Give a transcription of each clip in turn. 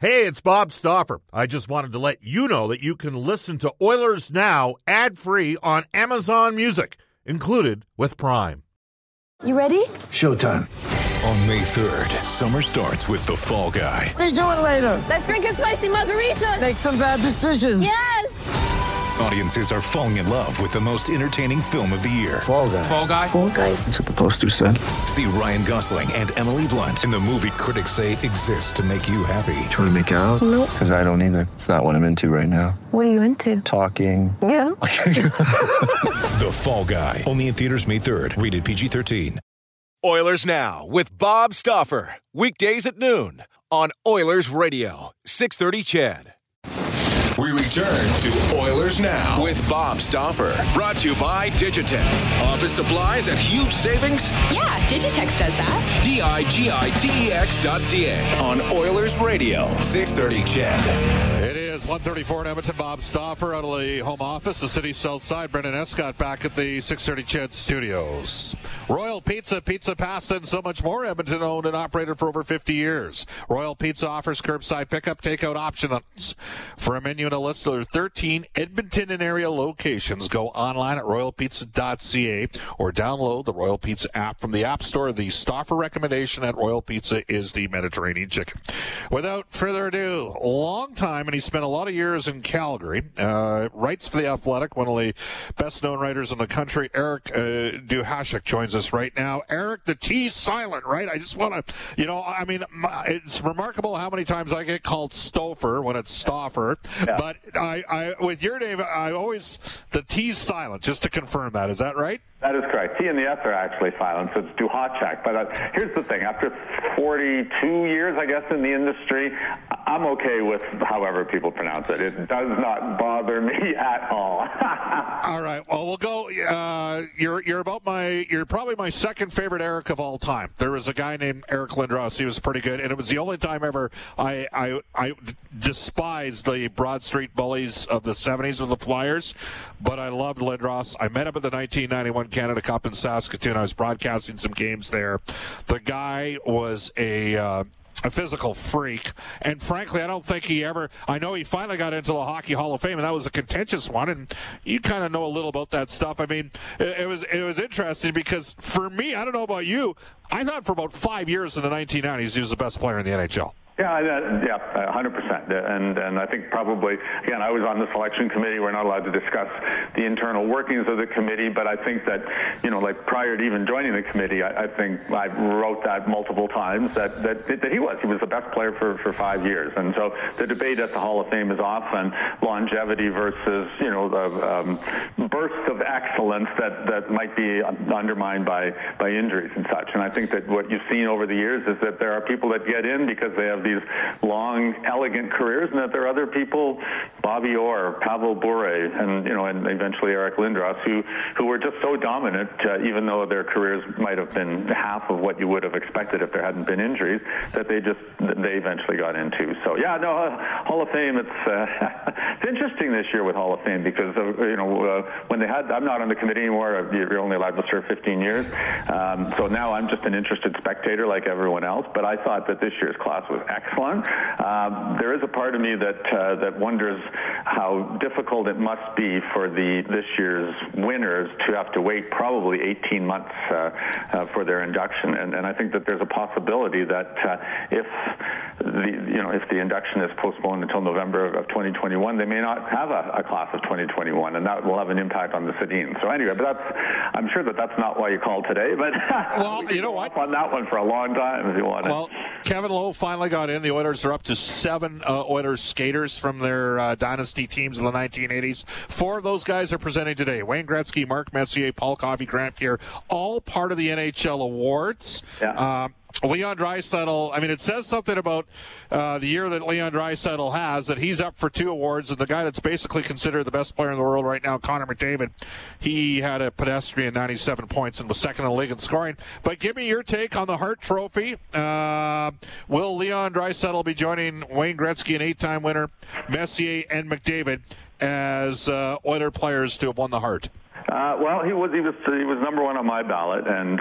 Hey, it's Bob Stauffer. I just wanted to let you know that you can listen to Oilers Now ad-free on Amazon Music, included with Prime. You ready? Showtime. On May 3rd, summer starts with The Fall Guy. Let's do it later. Let's drink a spicy margarita. Make some bad decisions. Yes! Audiences are falling in love with the most entertaining film of the year. Fall Guy. Fall Guy? Fall guy. That's what the poster said. See Ryan Gosling and Emily Blunt in the movie critics say exists to make you happy. Trying to make it out? Nope. Because I don't either. It's not what I'm into right now. What are you into? Talking. Yeah. The Fall Guy. Only in theaters May 3rd. Rated PG-13. Oilers Now with Bob Stauffer. Weekdays at noon on Oilers Radio, 630 CHED. We return to Oilers Now with Bob Stauffer. Brought to you by Digitex. Office supplies at huge savings? Yeah, Digitex does that. Digitex.ca on Oilers Radio, 630 CHED. It is 1:34 in Edmonton. Bob Stauffer out of the home office, the city's south side. Brendan Escott back at the 630 CHED studios. Royal Pizza, pizza, pasta, and so much more. Edmonton owned and operated for over 50 years. Royal Pizza offers curbside pickup, takeout options. For a menu and a list of their 13 Edmonton and area locations, go online at royalpizza.ca or download the Royal Pizza app from the App Store. The Stauffer recommendation at Royal Pizza is the Mediterranean chicken. Without further ado, long time, and he spent a lot of years in Calgary. Writes for The Athletic, one of the best-known writers in the country. Eric Duhashek joins us right now. Eric, the T's silent, right? I just want to, it's remarkable how many times I get called Stouffer when it's Stauffer. Yeah. But I with your name, I always, the T's silent, just to confirm that. Is that right? That is correct. T and the S are actually silent, so it's Duhashek. But here's the thing. After 42 years, I guess, in the industry, I'm okay with however people pronounce it. It does not bother me at all. All right. Well, we'll go. You're probably my second favorite Eric of all time. There was a guy named Eric Lindros. He was pretty good, and it was the only time ever I despised the Broad Street Bullies of the 70s with the Flyers, but I loved Lindros. I met him at the 1991 Canada Cup in Saskatoon. I was broadcasting some games there. The guy was a physical freak, and frankly, I don't think he ever. I know he finally got into the Hockey Hall of Fame, and that was a contentious one. And you kind of know a little about that stuff. I mean, it was interesting because for me, I don't know about you, I thought for about 5 years in the 1990s he was the best player in the NHL. Yeah, 100%. And I think probably, again, I was on the selection committee. We're not allowed to discuss the internal workings of the committee, but I think that, like prior to even joining the committee, I think I wrote that multiple times that he was the best player for 5 years. And so the debate at the Hall of Fame is often longevity versus, the bursts of excellence that might be undermined by injuries and such. And I think that what you've seen over the years is that there are people that get in because they have these long, elegant careers, and that there are other people, Bobby Orr, Pavel Bure, and eventually Eric Lindros, who were just so dominant, even though their careers might have been half of what you would have expected if there hadn't been injuries, that they eventually got into. So Hall of Fame. It's interesting this year with Hall of Fame because when they had, I'm not on the committee anymore. You're only allowed to serve 15 years, so now I'm just an interested spectator like everyone else. But I thought that this year's class was excellent. There is a part of me that wonders how difficult it must be for this year's winners to have to wait probably 18 months for their induction. And I think that there's a possibility that if the induction is postponed until November of 2021, they may not have a class of 2021, and that will have an impact on the Sedin. So anyway, but I'm sure that's not why you called today. But well, you know what? On that one for a long time, if you want. Well, Kevin Lowe finally got in. The Oilers are up to 7 Oilers skaters from their dynasty teams in the 1980s. 4 of those guys are presenting today. Wayne Gretzky, Mark Messier, Paul Coffey, Grant Fuhr, all part of the NHL awards. Yeah. Leon Draisaitl, it says something about the year that Leon Draisaitl has, that he's up for 2 awards, and the guy that's basically considered the best player in the world right now, Connor McDavid, he had a pedestrian 97 points and was second in the league in scoring. But give me your take on the Hart Trophy. Will Leon Draisaitl be joining Wayne Gretzky, an 8-time winner, Messier, and McDavid as Oiler players to have won the Hart? Well, he was number one on my ballot, and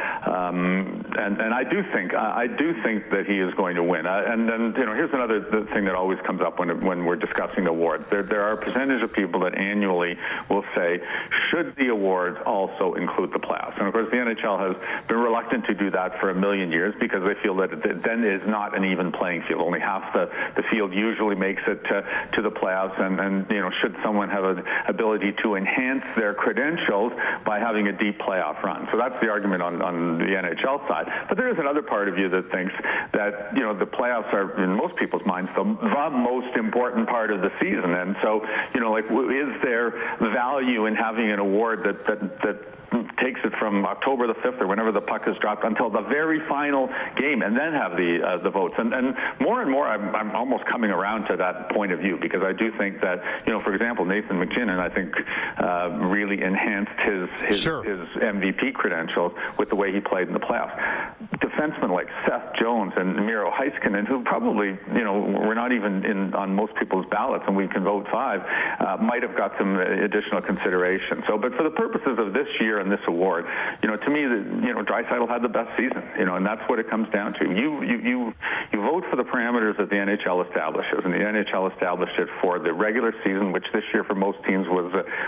I do think that he is going to win. And then here's another thing that always comes up when we're discussing awards. There are a percentage of people that annually will say, should the awards also include the playoffs? And of course, the NHL has been reluctant to do that for a million years because they feel that it then is not an even playing field. Only half the field usually makes it to the playoffs, and should someone have an ability to enhance their credentials by having a deep playoff run. So that's the argument on the NHL side. But there is another part of you that thinks that the playoffs are, in most people's minds, the most important part of the season. And so, is there value in having an award that takes it from October the 5th or whenever the puck is dropped until the very final game, and then have the votes. And more, I'm almost coming around to that point of view, because I do think that, for example, Nathan MacKinnon, I think, really enhanced his MVP credentials with the way he played in the playoffs. Defensemen like Seth Jones and Miro Heiskanen, who probably, were not even on most people's ballots, and we can vote 5, might have got some additional consideration. So, but for the purposes of this year and this award, to me, Draisaitl had the best season, and that's what it comes down to. You vote for the parameters that the NHL establishes, and the NHL established it for the regular season, which this year for most teams was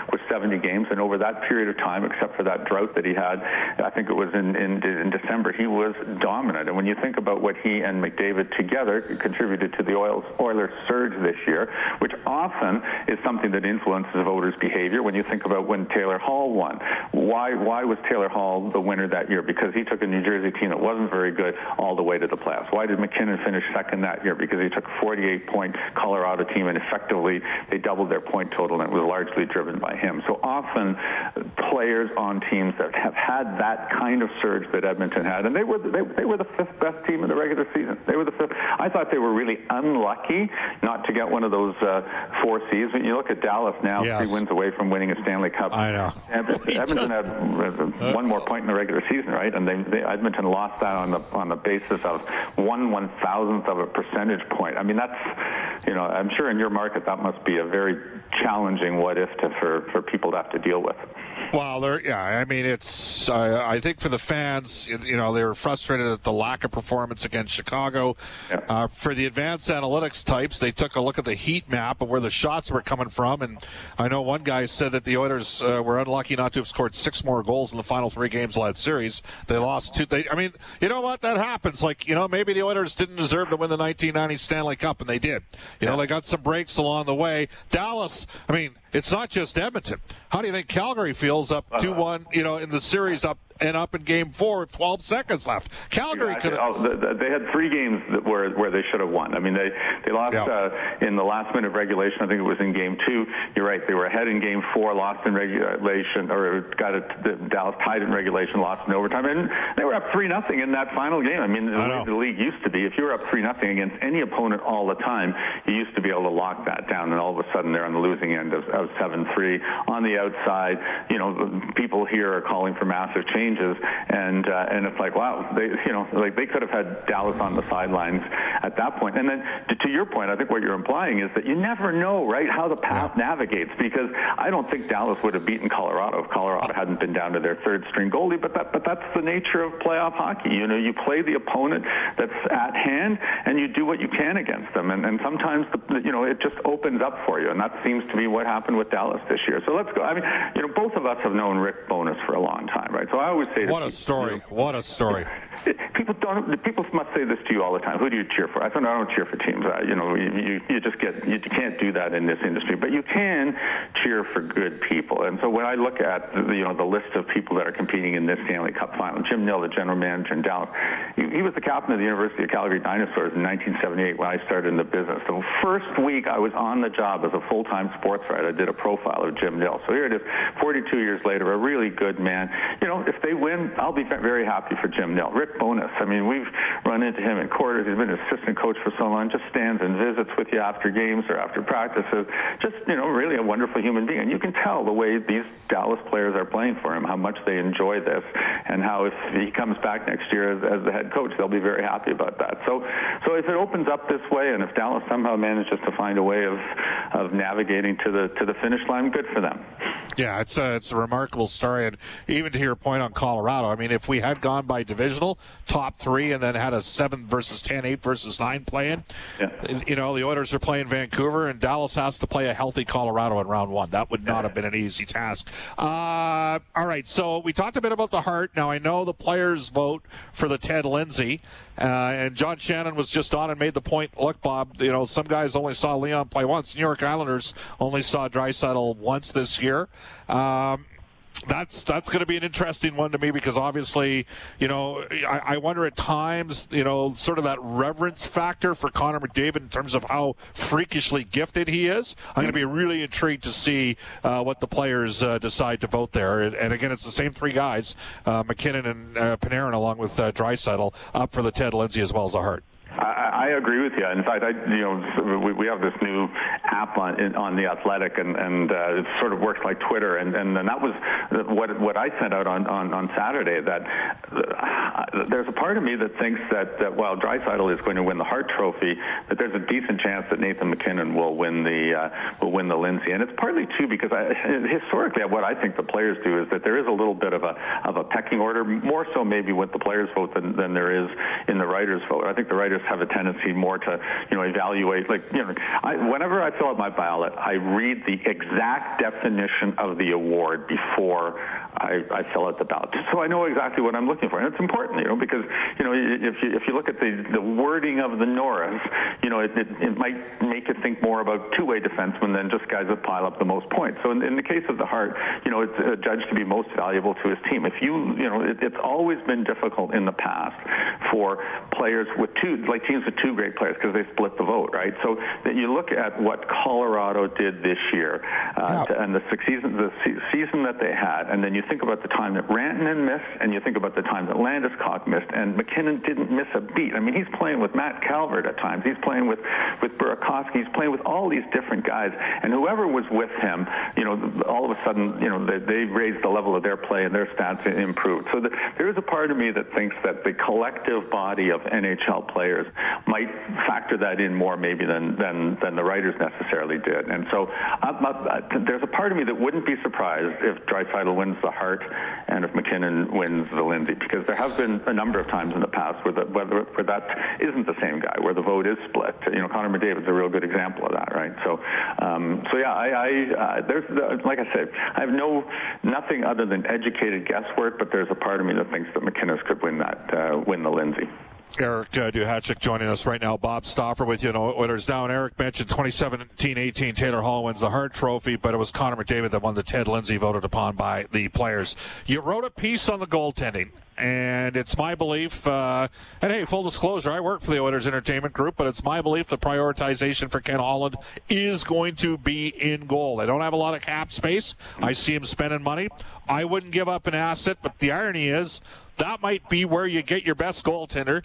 70 games, and over that period of time, except for that drought that he had, I think it was in December, he was dominant. And when you think about what he and McDavid together contributed to the Oilers' surge this year, which often is something that influences voters' behavior. When you think about when Taylor Hall won, why was Taylor Hall the winner that year? Because he took a New Jersey team that wasn't very good all the way to the playoffs. Why did McKinnon finish second that year? Because he took a 48-point Colorado team, and effectively they doubled their point total, and it was largely driven by him. So often players on teams that have had that kind of surge that Edmonton had, and they were the 5th best team in the regular season. They were the 5th. I thought they were really unlucky not to get one of those 4 seeds. When you look at Dallas now, 3 wins away from winning a Stanley Cup. I know. Edmonton had one more point in the regular season, right? And Edmonton lost that on the basis of 1/1000th of a percentage point. I mean, that's, I'm sure in your market that must be a very challenging what if for people to have to deal with. Well, it's. I think for the fans, they were frustrated at the lack of performance against Chicago. Yeah. For the advanced analytics types, they took a look at the heat map of where the shots were coming from, and I know one guy said that the Oilers were unlucky not to have scored 6 more goals in the final 3 games of that series. They lost 2. You know what? That happens. Maybe the Oilers didn't deserve to win the 1990 Stanley Cup, and they did. They got some breaks along the way. Dallas. It's not just Edmonton. How do you think Calgary feels up 2-1, in the series up in game 4 with 12 seconds left? Calgary could have... They had 3 games where they should have won. They lost in the last minute of regulation. I think it was in game 2. You're right. They were ahead in game 4, lost in regulation, or Dallas tied in regulation, lost in overtime. And they were up 3-0 in that final game. The way the league used to be, if you were up 3-0 against any opponent all the time, you used to be able to lock that down, and all of a sudden they're on the losing end of 7-3. On the outside, people here are calling for massive changes, and it's like, wow, they could have had Dallas on the sidelines at that point. And then to your point, I think what you're implying is that you never know, right, how the path navigates, because I don't think Dallas would have beaten Colorado if Colorado hadn't been down to their 3rd-string goalie, but that's the nature of playoff hockey. You play the opponent that's at hand, and you do what you can against them, and sometimes it just opens up for you, and that seems to be what happened with Dallas this year. So let's go. Both of us have known Rick Bowness for a long time, right? So I always say, what a story! What a story! People must say this to you all the time. Who do you cheer for? I don't cheer for teams. You can't do that in this industry, but you can cheer for good people. And so when I look at the list of people that are competing in this Stanley Cup final, Jim Nill, the general manager in Dallas, he was the captain of the University of Calgary Dinosaurs in 1978 when I started in the business. The first week I was on the job as a full-time sports writer, I did a profile of Jim Nill. So here it is, 42 years later, a really good man. If they win, I'll be very happy for Jim Nill. Rick Bowness, we've run into him in quarters. He's been an assistant coach for so long, just stands and visits with you after games or after practices. Just, really a wonderful human being. And you can tell the way these Dallas players are playing for him, how much they enjoy this, and how if he comes back next year as the head coach, they'll be very happy about that. So if it opens up this way, and if Dallas somehow manages to find a way of navigating to the finish line, good for them. Yeah, it's a remarkable story, and even to your point on Colorado, I mean, if we had gone by divisional, top three, and then had a 7 versus 10, 8 versus 9 playing, the Oilers are playing Vancouver, and Dallas has to play a healthy Colorado in round 1. That would not have been an easy task. All right, so we talked a bit about the Hart. Now, I know the players vote for the Ted Lindsay, and John Shannon was just on and made the point, look, Bob, some guys only saw Leon play once. New York Islanders only saw Draisaitl once this year. That's going to be an interesting one to me because obviously, I wonder at times, sort of that reverence factor for Connor McDavid in terms of how freakishly gifted he is. I'm going to be really intrigued to see what the players decide to vote there. And again, it's the same 3 guys, McKinnon and Panarin, along with Draisaitl, up for the Ted Lindsay as well as the Hart. I agree with you. In fact, we have this new app on the Athletic, and it sort of works like Twitter, and that was what I sent out on Saturday. That there's a part of me that thinks that while Draisaitl is going to win the Hart Trophy, that there's a decent chance that Nathan MacKinnon will win the Lindsay, and it's partly too because historically what I think the players do is that there is a little bit of a pecking order, more so maybe with the players' vote than there is in the writers' vote. I think the writers have a tendency more to evaluate, whenever I fill out my ballot, I read the exact definition of the award before I fill out the ballot, so I know exactly what I'm looking for. And it's important, because if you look at the wording of the Norris, it might make you think more about two-way defensemen than just guys that pile up the most points. So in the case of the Hart, it's judged to be most valuable to his team. If it's always been difficult in the past for players with teams with 2 great players because they split the vote, right? So that you look at what Colorado did this year and the season that they had, and then you think about the time that Rantanen missed, and you think about the time that Landeskog missed, and MacKinnon didn't miss a beat. I mean, he's playing with Matt Calvert at times. He's playing with Burakovsky. He's playing with all these different guys, and whoever was with him, all of a sudden, they raised the level of their play and their stats improved. So there is a part of me that thinks that the collective body of NHL players might factor that in more maybe than the writers necessarily did. And so there's a part of me that wouldn't be surprised if Draisaitl wins the Hart and if MacKinnon wins the Lindsay, because there have been a number of times in the past where that isn't the same guy, where the vote is split. Connor McDavid's a real good example of that, right? So there's like I said, I have nothing other than educated guesswork, but there's a part of me that thinks that McInnes could win the Lindsay. Eric Duhatschek joining us right now. Bob Stauffer with you. Oilers down. Eric mentioned 2017-18 Taylor Hall wins the Hart Trophy, but it was Connor McDavid that won the Ted Lindsay, voted upon by the players. You wrote a piece on the goaltending, and it's my belief, and hey, full disclosure, I work for the Oilers Entertainment Group, but it's my belief the prioritization for Ken Holland is going to be in goal. They don't have a lot of cap space. I see him spending money. I wouldn't give up an asset, but the irony is, that might be where you get your best goaltender.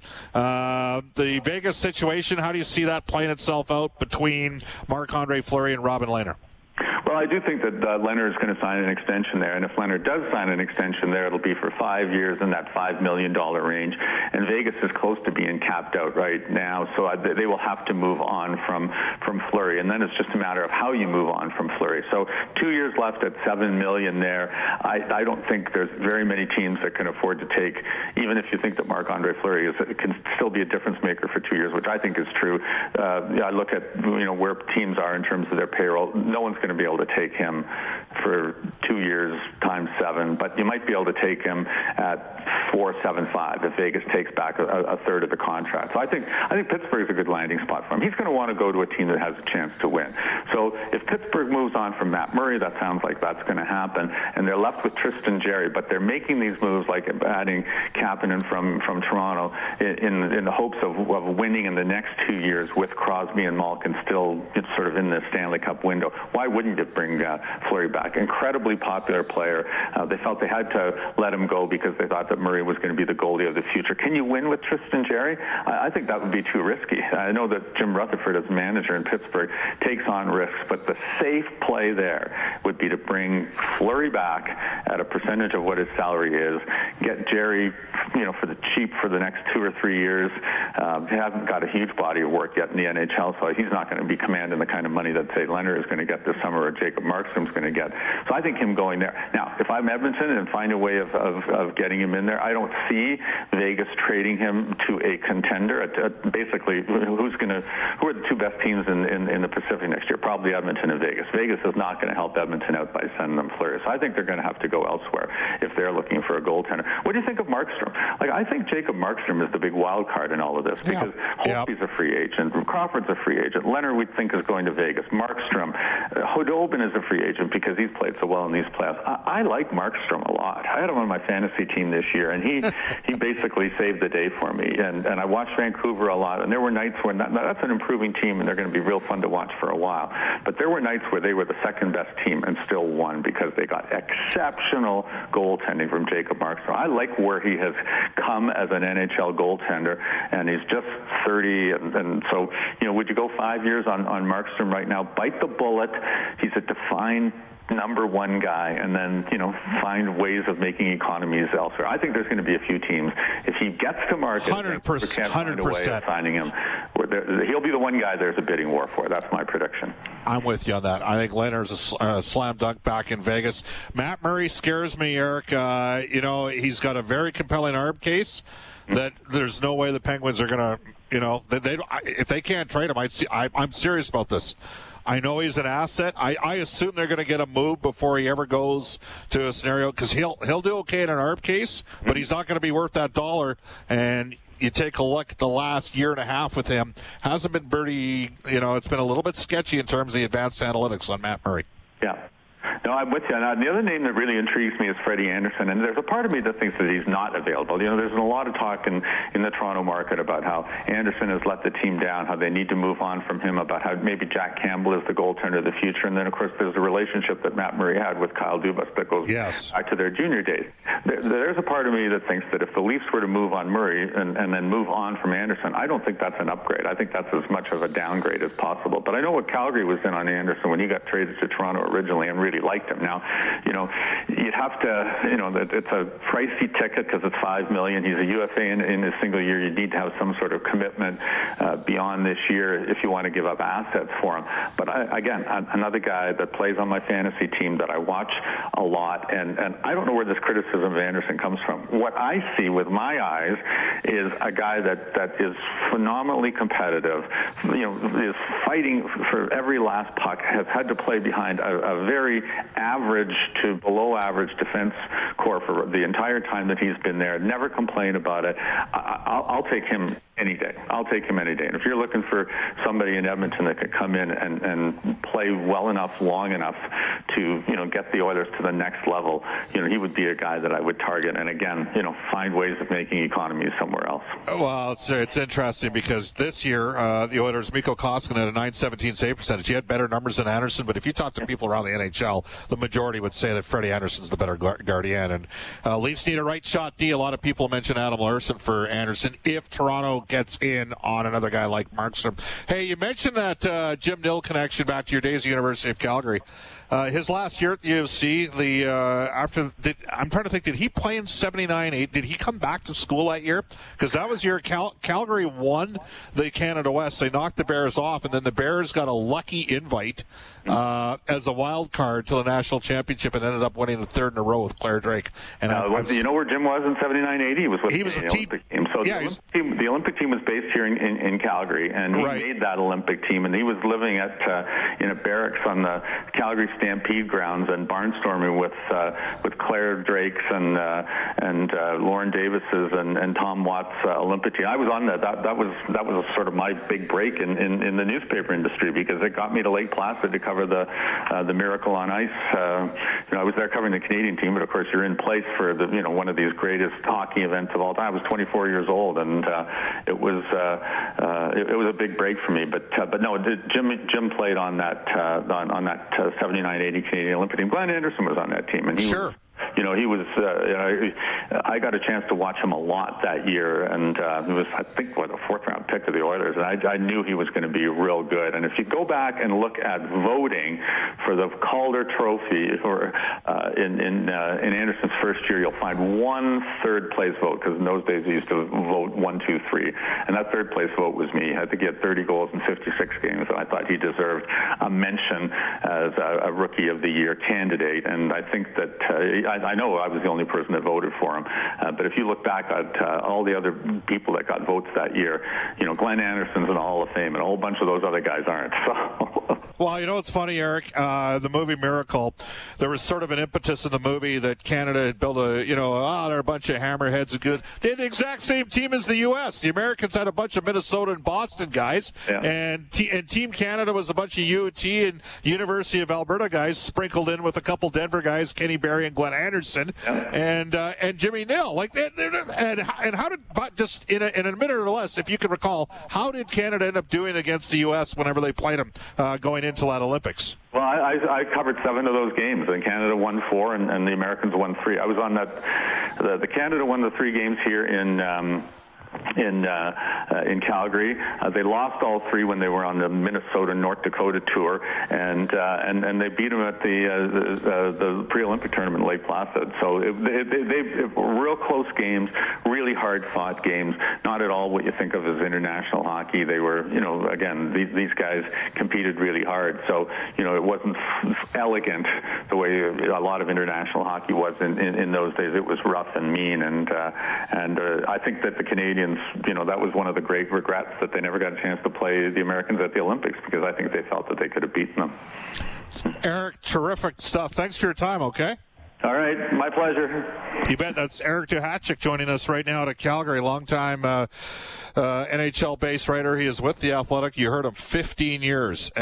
The Vegas situation, how do you see that playing itself out between Marc-Andre Fleury and Robin Lehner? Well, I do think that Leonard is going to sign an extension there, and if Leonard does sign an extension there, it'll be for 5 years in that $5 million range, and Vegas is close to being capped out right now, so they will have to move on from Fleury, and then it's just a matter of how you move on from Fleury. So 2 years left at $7 million there. I don't think there's very many teams that can afford to take, even if you think that Marc-Andre Fleury can still be a difference maker for 2 years, which I think is true. I look at where teams are in terms of their payroll. No one's going to be able to take him for 2 years times 7, but you might be able to take him at $4.75 if Vegas takes back a third of the contract. So I think Pittsburgh is a good landing spot for him. He's going to want to go to a team that has a chance to win. So if Pittsburgh moves on from Matt Murray, that sounds like that's going to happen, and they're left with Tristan Jarry, but they're making these moves like adding Kapanen from Toronto in the hopes of winning in the next 2 years with Crosby and Malkin still sort of in the Stanley Cup window. Why wouldn't you bring Fleury back? Incredibly popular player. They felt they had to let him go because they thought that Murray was going to be the goalie of the future. Can you win with Tristan Jarry? I think that would be too risky. I know that Jim Rutherford, as manager in Pittsburgh, takes on risks, but the safe play there would be to bring Fleury back at a percentage of what his salary is, get Jarry, for the cheap for the next 2 or 3 years. He hasn't got a huge body of work yet in the NHL, so he's not going to be commanding the kind of money that, say, Leonard is going to get this summer or Jacob Markstrom's going to get. So I think him going there. Now, if I'm Edmonton and find a way of getting him in there, I don't see Vegas trading him to a contender. Basically, who are the two best teams in the Pacific next year? Probably Edmonton and Vegas. Vegas is not going to help Edmonton out by sending them Fleury. So I think they're going to have to go elsewhere if they're looking for a goaltender. What do you think of Markstrom? I think Jacob Markstrom is the big wild card in all of this because Holtby's a free agent, Crawford's a free agent, Leonard we think is going to Vegas, Markstrom, Khudobin is a free agent because he's played so well in these playoffs. I like Markstrom a lot. I had him on my fantasy team this year, and he basically saved the day for me. And I watched Vancouver a lot, and there were nights when that's an improving team, and they're going to be real fun to watch for a while. But there were nights where they were the second best team and still won because they got exceptional goaltending from Jacob Markstrom. I like where he has come as an NHL goaltender, and he's just 30, and so, would you go 5 years on Markstrom right now? Bite the bullet. He's a defined number one guy, and then find ways of making economies elsewhere. I think there's going to be a few teams. If he gets to market, 100%, can't find a way of signing him. He'll be the one guy there's a bidding war for. That's my prediction. I'm with you on that. I think Leonard's a slam dunk back in Vegas. Matt Murray scares me, Eric. He's got a very compelling ARB case that there's no way the Penguins are going to, if they can't trade him, I'm serious about this. I know he's an asset. I assume they're going to get a move before he ever goes to a scenario because he'll do okay in an ARB case, but he's not going to be worth that dollar. And you take a look at the last year and a half with him, hasn't been pretty, it's been a little bit sketchy in terms of the advanced analytics on Matt Murray. Yeah. No, I'm with you. Now, the other name that really intrigues me is Freddie Anderson, and there's a part of me that thinks that he's not available. There's a lot of talk in the Toronto market about how Anderson has let the team down, how they need to move on from him, about how maybe Jack Campbell is the goaltender of the future, and then, of course, there's the relationship that Matt Murray had with Kyle Dubas that goes back to their junior days. There's a part of me that thinks that if the Leafs were to move on Murray and then move on from Anderson, I don't think that's an upgrade. I think that's as much of a downgrade as possible. But I know what Calgary was in on Anderson when he got traded to Toronto originally and really liked him. Now, you'd have to, it's a pricey ticket because it's $5 million. He's a UFA in a single year. You need to have some sort of commitment beyond this year if you want to give up assets for him. But again, another guy that plays on my fantasy team that I watch a lot, and I don't know where this criticism of Anderson comes from. What I see with my eyes is a guy that is phenomenally competitive, is fighting for every last puck, has had to play behind a very average to below average defense core for the entire time that he's been there. Never complained about it. I'll take him any day. I'll take him any day. And if you're looking for somebody in Edmonton that could come in and play well enough, long enough to, get the Oilers to the next level, he would be a guy that I would target. And again, find ways of making economies somewhere else. Well, it's interesting because this year, the Oilers, Mikko Koskinen had a .917 save percentage. He had better numbers than Anderson, but if you talk to people around the NHL, the majority would say that Freddie Anderson's the better guardian. And Leafs need a right shot D. A lot of people mention Adam Larsson for Anderson if Toronto gets in on another guy like Markstrom. Hey, you mentioned that Jim Nill connection back to your days at University of Calgary. His last year at the UFC, I'm trying to think, did he play in 79-8? Did he come back to school that year? Because that was year Calgary won the Canada West. They knocked the Bears off, and then the Bears got a lucky invite as a wild card to the national championship and ended up winning the third in a row with Claire Drake. And you know where Jim was in 79-80? He was with the Olympic team. So the Olympic team was based here in Calgary, and he made that Olympic team, and he was living in a barracks on the Calgary Stampede grounds and barnstorming with Claire Drake's and Lauren Davis's and Tom Watt's Olympic team. I was on that. That was sort of my big break in the newspaper industry because it got me to Lake Placid to cover the Miracle on Ice. I was there covering the Canadian team, but of course you're in place for one of these greatest hockey events of all time. I was 24 years old, and it was a big break for me. But no, Jim played on that 79-80 Canadian Olympic team. Glenn Anderson was on that team, and he was he was. I got a chance to watch him a lot that year, and he was, I think, a fourth-round pick of the Oilers, and I knew he was going to be real good. And if you go back and look at voting for the Calder Trophy, or in Anderson's first year, you'll find one third-place vote, because in those days he used to vote 1, 2, 3, and that third-place vote was me. I think he had 30 goals in 56 games, and I thought he deserved a mention as a Rookie of the Year candidate. And I think that I know I was the only person that voted for him, but if you look back at all the other people that got votes that year, Glenn Anderson's in the Hall of Fame, and a whole bunch of those other guys aren't. So. Well, it's funny, Eric. The movie Miracle, there was sort of an impetus in the movie that Canada had built they're a bunch of hammerheads and good. They had the exact same team as the U.S. The Americans had a bunch of Minnesota and Boston guys, and Team Canada was a bunch of UT and University of Alberta guys sprinkled in with a couple Denver guys, Kenny Barry and Glenn Anderson, and Jimmy Nill. And how did, just in a minute or less, if you can recall, how did Canada end up doing against the U.S. whenever they played them going into that Olympics? Well, I covered 7 of those games, and Canada won 4, and the Americans won 3. I was on that. The Canada won the 3 games here in Calgary. They lost all 3 when they were on the Minnesota North Dakota tour, and they beat them at the pre-Olympic tournament in Lake Placid. So they were real close games, really hard fought games. Not at all what you think of as international hockey. They were, again, these guys competed really hard. So it wasn't elegant the way a lot of international hockey was in those days. It was rough and mean, and I think that the Canadians, that was one of the great regrets, that they never got a chance to play the Americans at the Olympics, because I think they felt that they could have beaten them. Eric, terrific stuff. Thanks for your time, okay? All right, my pleasure. You bet. That's Eric Duhatschek joining us right now out of Calgary, longtime NHL-based writer. He is with The Athletic. You heard him, 15 years.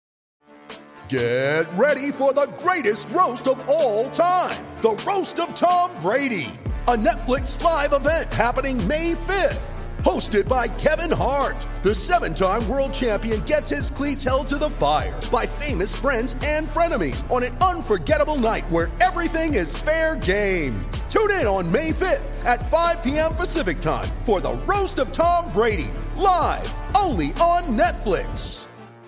Get ready for the greatest roast of all time, the Roast of Tom Brady, a Netflix live event happening May 5th. Hosted by Kevin Hart, the 7-time world champion gets his cleats held to the fire by famous friends and frenemies on an unforgettable night where everything is fair game. Tune in on May 5th at 5 p.m. Pacific time for the Roast of Tom Brady, live only on Netflix.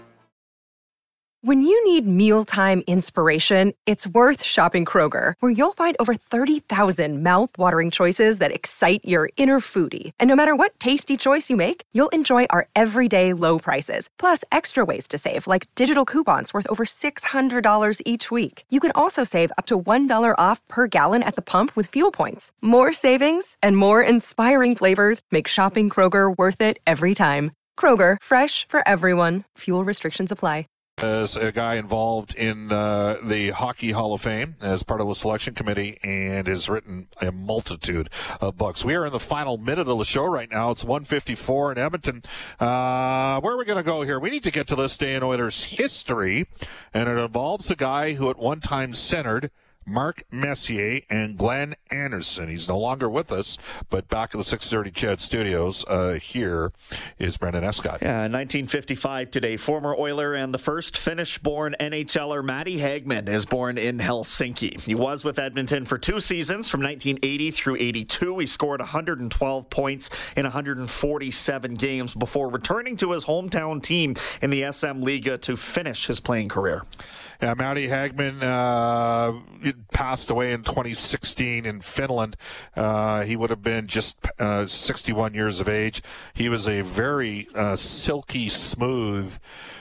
When you need mealtime inspiration, it's worth shopping Kroger, where you'll find over 30,000 mouth-watering choices that excite your inner foodie. And no matter what tasty choice you make, you'll enjoy our everyday low prices, plus extra ways to save, like digital coupons worth over $600 each week. You can also save up to $1 off per gallon at the pump with fuel points. More savings and more inspiring flavors make shopping Kroger worth it every time. Kroger, fresh for everyone. Fuel restrictions apply. As a guy involved in the Hockey Hall of Fame as part of the selection committee, and has written a multitude of books. We are in the final minute of the show right now. It's 1:54 in Edmonton. Where are we going to go here? We need to get to this day in Oilers history, and it involves a guy who at one time centered Mark Messier and Glenn Anderson. He's no longer with us, but back at the 630 CHED studios, here is Brendan Escott. Yeah, 1955 today. Former Oiler and the first Finnish-born NHLer Matty Hagman is born in Helsinki. He was with Edmonton for 2 seasons, from 1980 through 82. He scored 112 points in 147 games before returning to his hometown team in the SM Liga to finish his playing career. Yeah, Matty Hagman passed away in 2016 in Finland. He would have been just 61 years of age. He was a very silky smooth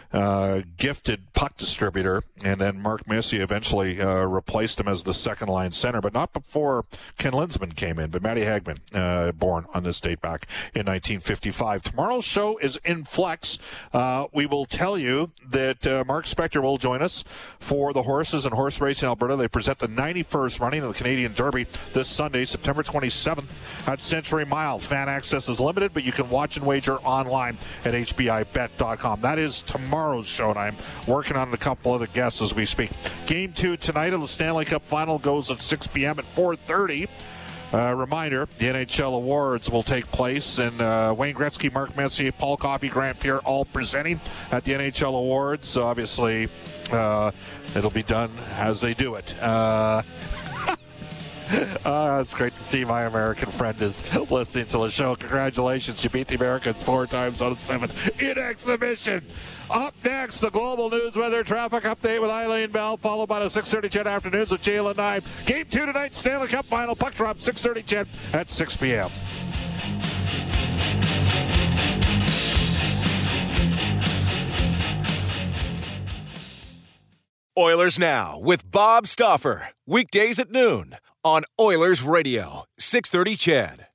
gifted puck distributor, and then Mark Messier eventually replaced him as the second-line center, but not before Ken Lindsman came in. But Matty Hagman, born on this date back in 1955. Tomorrow's show is in Flex. We will tell you that Mark Spector will join us for the horses and horse racing in Alberta. They present the 91st running of the Canadian Derby this Sunday, September 27th at Century Mile. Fan access is limited, but you can watch and wager online at hbibet.com. That is tomorrow's show, and I'm working on a couple other guests as we speak. Game 2 tonight of the Stanley Cup Final goes at 6 p.m. at 4:30. Reminder, the NHL Awards will take place, and Wayne Gretzky, Mark Messier, Paul Coffey, Grant Pierre all presenting at the NHL Awards. So obviously, it'll be done as they do it. It's great to see my American friend is listening to the show. Congratulations. You beat the Americans 4 times out of 7 in exhibition. Up next, the global news weather traffic update with Eileen Bell, followed by the 6:30 CHED Afternoons with Jalen Nye. Game 2 tonight, Stanley Cup final. Puck drop 6:30 CHED at 6 p.m. Oilers Now with Bob Stauffer. Weekdays at noon on Oilers Radio, 630 CHED.